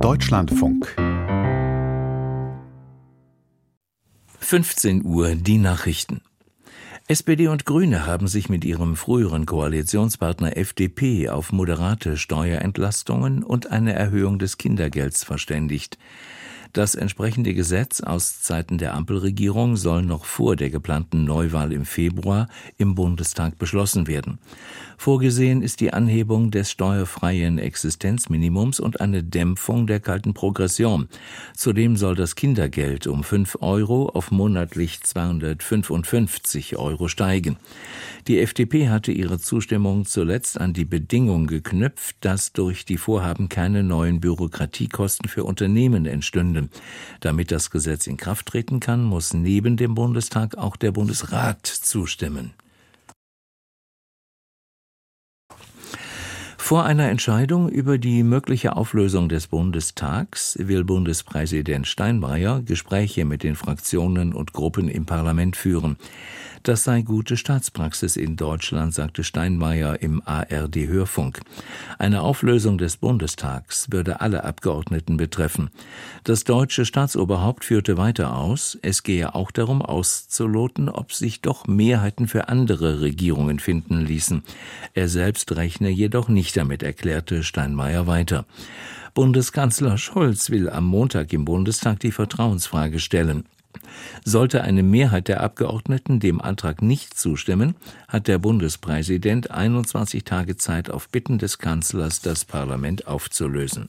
Deutschlandfunk 15 Uhr, die Nachrichten. SPD und Grüne haben sich mit ihrem früheren Koalitionspartner FDP auf moderate Steuerentlastungen und eine Erhöhung des Kindergelds verständigt. Das entsprechende Gesetz aus Zeiten der Ampelregierung soll noch vor der geplanten Neuwahl im Februar im Bundestag beschlossen werden. Vorgesehen ist die Anhebung des steuerfreien Existenzminimums und eine Dämpfung der kalten Progression. Zudem soll das Kindergeld um 5 Euro auf monatlich 255 Euro steigen. Die FDP hatte ihre Zustimmung zuletzt an die Bedingung geknüpft, dass durch die Vorhaben keine neuen Bürokratiekosten für Unternehmen entstünden. Damit das Gesetz in Kraft treten kann, muss neben dem Bundestag auch der Bundesrat zustimmen. Vor einer Entscheidung über die mögliche Auflösung des Bundestags will Bundespräsident Steinmeier Gespräche mit den Fraktionen und Gruppen im Parlament führen. Das sei gute Staatspraxis in Deutschland, sagte Steinmeier im ARD-Hörfunk. Eine Auflösung des Bundestags würde alle Abgeordneten betreffen. Das deutsche Staatsoberhaupt führte weiter aus, es gehe auch darum auszuloten, ob sich doch Mehrheiten für andere Regierungen finden ließen. Er selbst rechne jedoch nicht damit, erklärte Steinmeier weiter. Bundeskanzler Scholz will am Montag im Bundestag die Vertrauensfrage stellen. Sollte eine Mehrheit der Abgeordneten dem Antrag nicht zustimmen, hat der Bundespräsident 21 Tage Zeit, auf Bitten des Kanzlers das Parlament aufzulösen.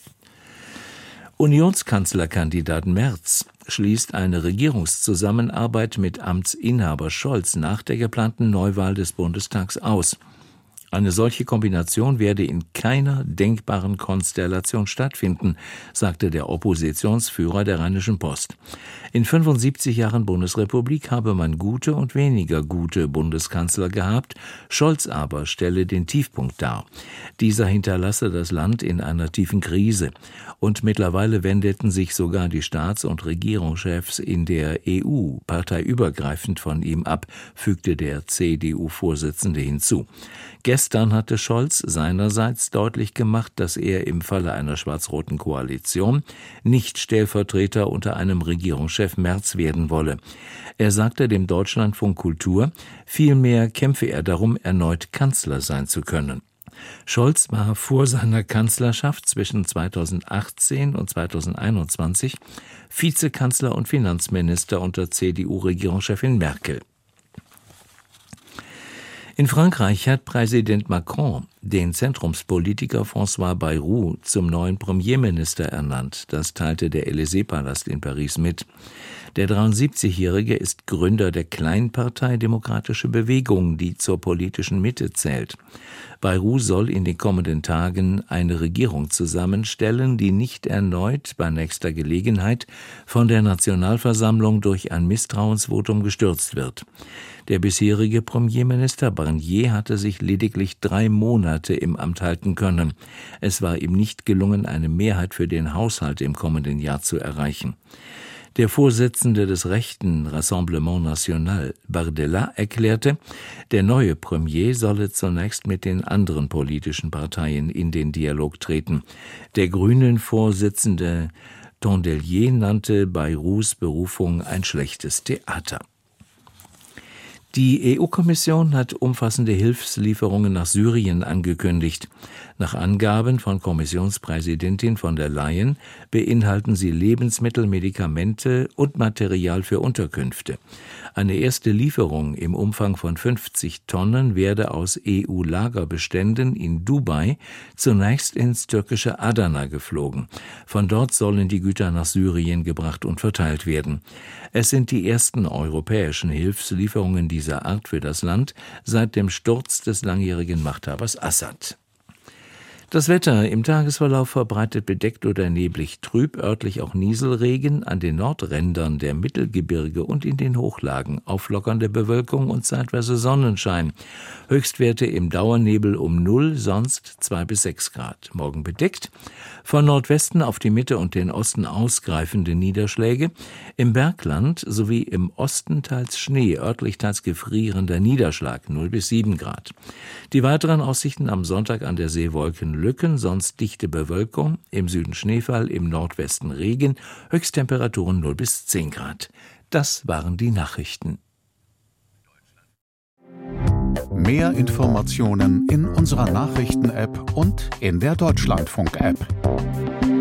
Unionskanzlerkandidat Merz schließt eine Regierungszusammenarbeit mit Amtsinhaber Scholz nach der geplanten Neuwahl des Bundestags aus. Eine solche Kombination werde in keiner denkbaren Konstellation stattfinden, sagte der Oppositionsführer der Rheinischen Post. In 75 Jahren Bundesrepublik habe man gute und weniger gute Bundeskanzler gehabt, Scholz aber stelle den Tiefpunkt dar. Dieser hinterlasse das Land in einer tiefen Krise. Und mittlerweile wendeten sich sogar die Staats- und Regierungschefs in der EU parteiübergreifend von ihm ab, fügte der CDU-Vorsitzende hinzu. Gestern hatte Scholz seinerseits deutlich gemacht, dass er im Falle einer schwarz-roten Koalition nicht Stellvertreter unter einem Regierungschef Merz werden wolle. Er sagte dem Deutschlandfunk Kultur, vielmehr kämpfe er darum, erneut Kanzler sein zu können. Scholz war vor seiner Kanzlerschaft zwischen 2018 und 2021 Vizekanzler und Finanzminister unter CDU-Regierungschefin Merkel. In Frankreich hat Präsident Macron den Zentrumspolitiker François Bayrou zum neuen Premierminister ernannt. Das teilte der Élysée-Palast in Paris mit. Der 73-Jährige ist Gründer der Kleinpartei Demokratische Bewegung, die zur politischen Mitte zählt. Bayrou soll in den kommenden Tagen eine Regierung zusammenstellen, die nicht erneut bei nächster Gelegenheit von der Nationalversammlung durch ein Misstrauensvotum gestürzt wird. Der bisherige Premierminister Barnier hatte sich lediglich 3 Monate im Amt halten können. Es war ihm nicht gelungen, eine Mehrheit für den Haushalt im kommenden Jahr zu erreichen. Der Vorsitzende des rechten Rassemblement National, Bardella, erklärte, der neue Premier solle zunächst mit den anderen politischen Parteien in den Dialog treten. Der Grünen-Vorsitzende Tondelier nannte Bayrous Berufung ein schlechtes Theater. Die EU-Kommission hat umfassende Hilfslieferungen nach Syrien angekündigt. Nach Angaben von Kommissionspräsidentin von der Leyen beinhalten sie Lebensmittel, Medikamente und Material für Unterkünfte. Eine erste Lieferung im Umfang von 50 Tonnen werde aus EU-Lagerbeständen in Dubai zunächst ins türkische Adana geflogen. Von dort sollen die Güter nach Syrien gebracht und verteilt werden. Es sind die ersten europäischen Hilfslieferungen dieser Art für das Land seit dem Sturz des langjährigen Machthabers Assad. Das Wetter im Tagesverlauf verbreitet bedeckt oder neblig trüb, örtlich auch Nieselregen, an den Nordrändern der Mittelgebirge und in den Hochlagen auflockernde Bewölkung und zeitweise Sonnenschein. Höchstwerte im Dauernebel um 0, sonst 2 bis 6 Grad. Morgen bedeckt, von Nordwesten auf die Mitte und den Osten ausgreifende Niederschläge, im Bergland sowie im Osten teils Schnee, örtlich teils gefrierender Niederschlag 0 bis 7 Grad. Die weiteren Aussichten am Sonntag an der See wolkenlos Lücken, sonst dichte Bewölkung, im Süden Schneefall, im Nordwesten Regen, Höchsttemperaturen 0 bis 10 Grad. Das waren die Nachrichten. Mehr Informationen in unserer Nachrichten-App und in der Deutschlandfunk-App.